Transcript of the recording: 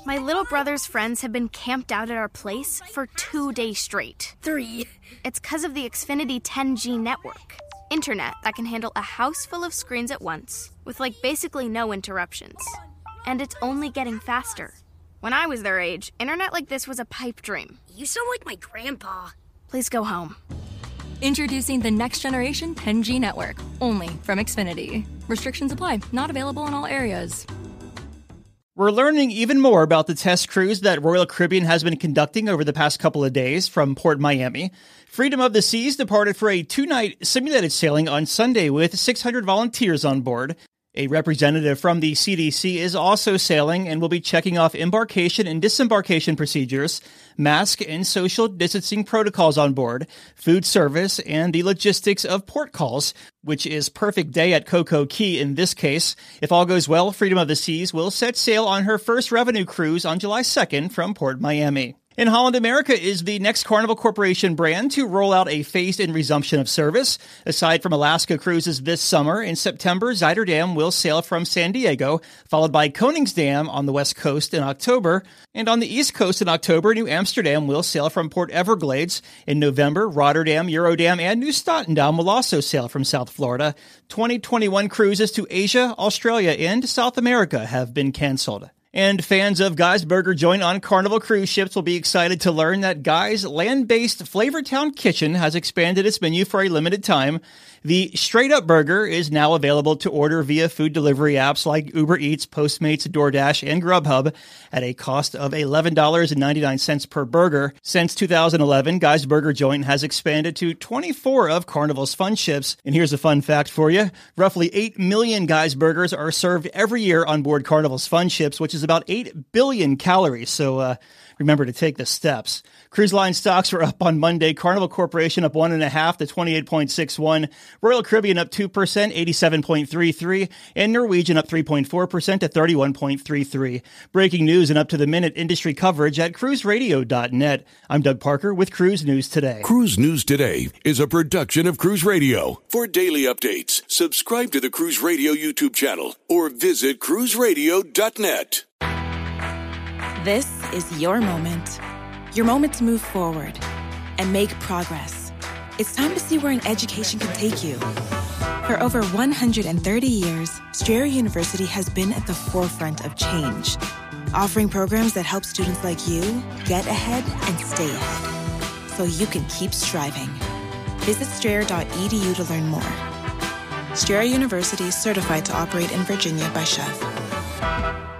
My little brother's friends have been camped out at our place for 2 days straight. 3. It's because of the Xfinity 10G network. Internet that can handle a house full of screens at once, with basically no interruptions. And it's only getting faster. When I was their age, internet like this was a pipe dream. You sound like my grandpa. Please go home. Introducing the next generation 10G network, only from Xfinity. Restrictions apply, not available in all areas. We're learning even more about the test cruise that Royal Caribbean has been conducting over the past couple of days from Port Miami. Freedom of the Seas departed for a 2-night simulated sailing on Sunday with 600 volunteers on board. A representative from the CDC is also sailing and will be checking off embarkation and disembarkation procedures, mask and social distancing protocols on board, food service, and the logistics of port calls, which is perfect day at Coco Key in this case. If all goes well, Freedom of the Seas will set sail on her first revenue cruise on July 2nd from Port Miami. And Holland America is the next Carnival Corporation brand to roll out a phased-in resumption of service. Aside from Alaska cruises this summer, in September, Zuiderdam will sail from San Diego, followed by Koningsdam on the west coast in October. And on the east coast in October, New Amsterdam will sail from Port Everglades. In November, Rotterdam, Eurodam, and New Statendam will also sail from South Florida. 2021 cruises to Asia, Australia, and South America have been canceled. And fans of Guy's Burger Joint on Carnival cruise ships will be excited to learn that Guy's land-based Flavortown Kitchen has expanded its menu for a limited time. The straight-up burger is now available to order via food delivery apps like Uber Eats, Postmates, DoorDash, and Grubhub at a cost of $11.99 per burger. Since 2011, Guy's Burger Joint has expanded to 24 of Carnival's fun ships. And here's a fun fact for you. Roughly 8 million Guy's Burgers are served every year on board Carnival's fun ships, which is about 8 billion calories. So, remember to take the steps. Cruise line stocks were up on Monday. Carnival Corporation up 1.5 to 28.61. Royal Caribbean up 2%, 87.33. And Norwegian up 3.4% to 31.33. Breaking news and up-to-the-minute industry coverage at cruiseradio.net. I'm Doug Parker with Cruise News Today. Cruise News Today is a production of Cruise Radio. For daily updates, subscribe to the Cruise Radio YouTube channel or visit cruiseradio.net. This is your moment. Your moment to move forward and make progress. It's time to see where an education can take you. For over 130 years, Strayer University has been at the forefront of change, offering programs that help students like you get ahead and stay ahead, so you can keep striving. Visit strayer.edu to learn more. Strayer University is certified to operate in Virginia by Chef.